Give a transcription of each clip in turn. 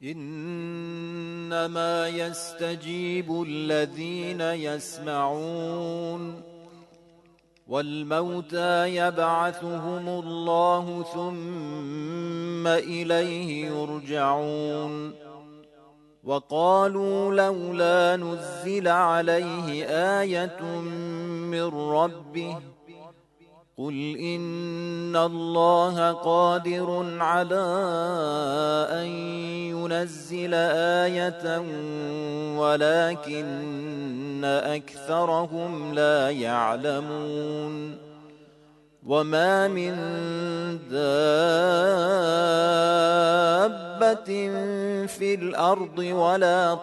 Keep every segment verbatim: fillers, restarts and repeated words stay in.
إنما يستجيب الذين يسمعون والموتى يبعثهم الله ثم إليه يرجعون وقالوا لولا نزل عليه آية من ربه قل إن الله قادر على أن ينزل آية ولكن أكثرهم لا يعلمون وما من دابة في الأرض ولا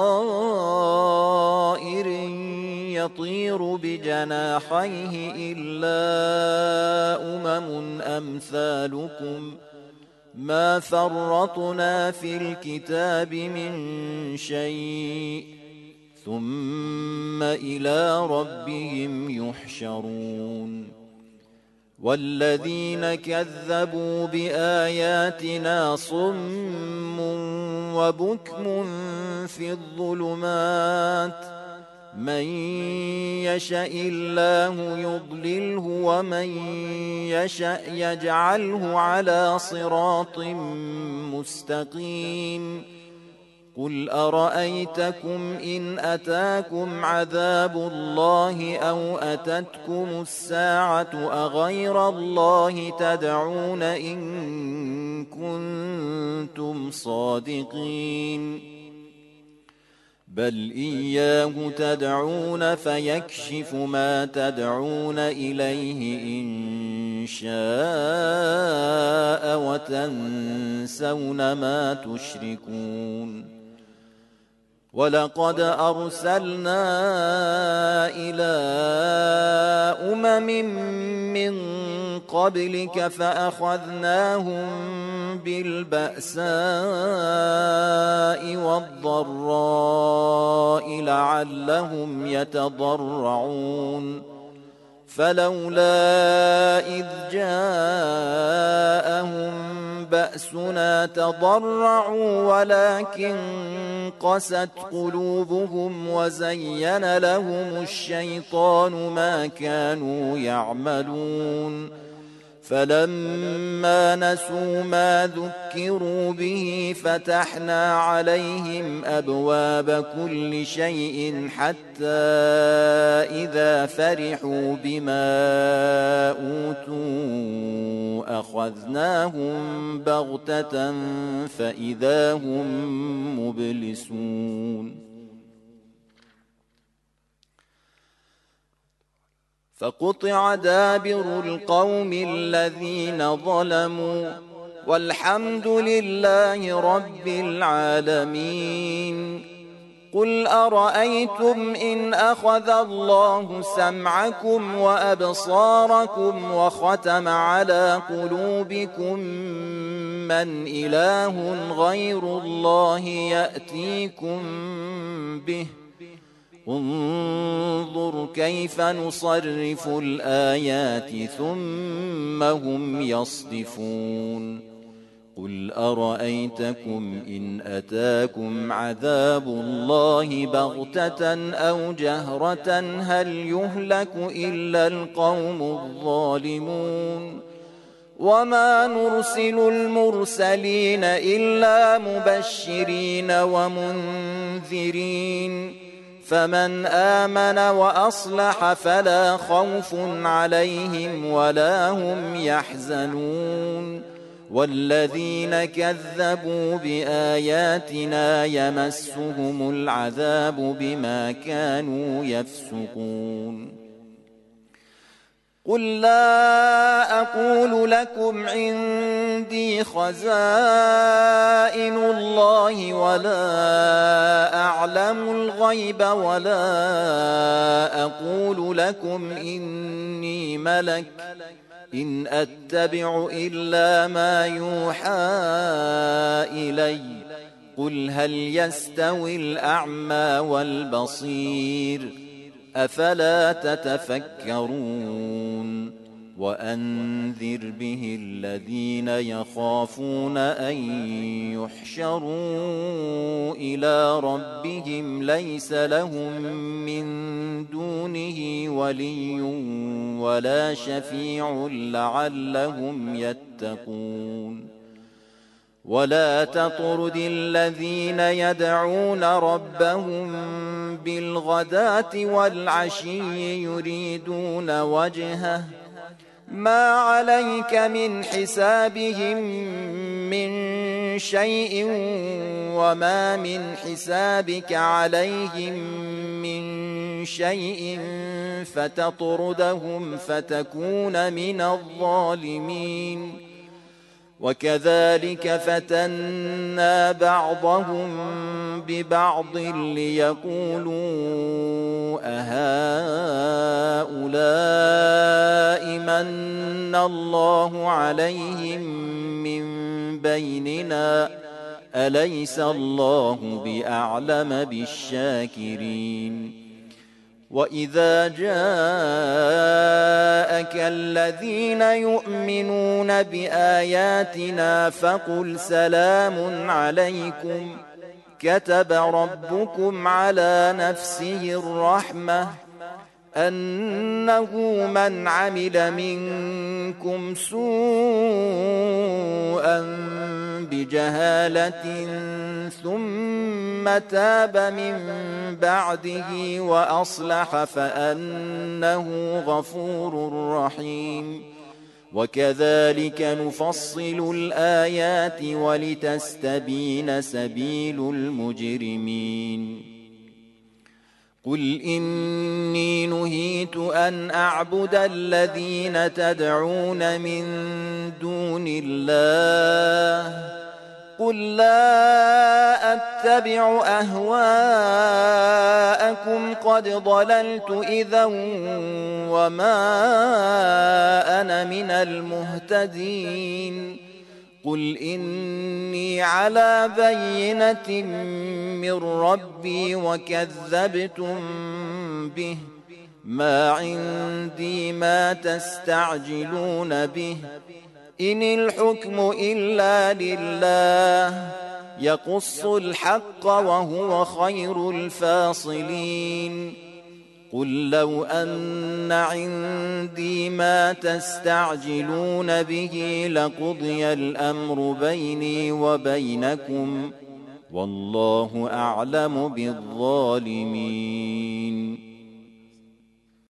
طائر يطير بجناحيه إلا أمم أمثالكم ما فرطنا في الكتاب من شيء ثم إلى ربهم يحشرون والذين كذبوا بآياتنا صم وبكم في الظلمات من يشاء الله يضلله ومن يشاء يجعله على صراط مستقيم قل أرأيتكم إن أتاكم عذاب الله أو أتتكم الساعة أغير الله تدعون إن كنتم صادقين بل إياه تدعون فيكشف ما تدعون إليه إن شاء وتنسون ما تشركون ولقد أرسلنا إلى أمم من قبلك فأخذناهم بالبأساء والضراء لعلهم يتضرعون فلولا إذ جاءهم بأسنا تضرعوا ولكن قست قلوبهم وزين لهم الشيطان ما كانوا يعملون فلما نسوا ما ذكروا به فتحنا عليهم أبواب كل شيء حتى إذا فرحوا بما أوتوا أخذناهم بغتة فإذا هم مبلسون فقطع دابر القوم الذين ظلموا والحمد لله رب العالمين قل أرأيتم إن أخذ الله سمعكم وأبصاركم وختم على قلوبكم من إله غير الله يأتيكم به انظر كيف نصرف الآيات ثم هم يصدفون قل أرأيتكم إن أتاكم عذاب الله بغتة أو جهرة هل يهلك إلا القوم الظالمون وما نرسل المرسلين إلا مبشرين ومنذرين فمن آمن وأصلح فلا خوف عليهم ولا هم يحزنون والذين كذبوا بآياتنا يمسهم العذاب بما كانوا يفسقون قل لا أقول لكم عندي خزائن الله ولا أعلم الغيب ولا أقول لكم إني ملك إن أتبع إلا ما يوحى إلي قل هل يستوي الأعمى والبصير أفلا تتفكرون وأنذر به الذين يخافون أن يحشروا إلى ربهم ليس لهم من دونه ولي ولا شفيع لعلهم يتقون ولا تطرد الذين يدعون ربهم بالغداة والعشي يريدون وجهه ما عليك من حسابهم من شيء وما من حسابك عليهم من شيء فتطردهم فتكون من الظالمين وكذلك فتنا بعضهم ببعض ليقولوا أهؤلاء من الله عليهم من بيننا أليس الله بأعلم بالشاكرين وإذا جاءك الذين يؤمنون بآياتنا فقل سلام عليكم كتب ربكم على نفسه الرحمة أنه من عمل منكم سوءا بجهالة ثم تاب من بعده وأصلح فأنه غفور رحيم وكذلك نفصل الآيات ولتستبين سبيل المجرمين قل إني نهيت أن أعبد الذين تدعون من دون الله قل لا أتبع أهواءكم قد ضللت إذا وما أنا من المهتدين قل إني على بينة من ربي وكذبتم به ما عندي ما تستعجلون به إن الحكم إلا لله يقص الحق وهو خير الفاصلين قل لو أن عندي ما تستعجلون به لقضي الأمر بيني وبينكم والله أعلم بالظالمين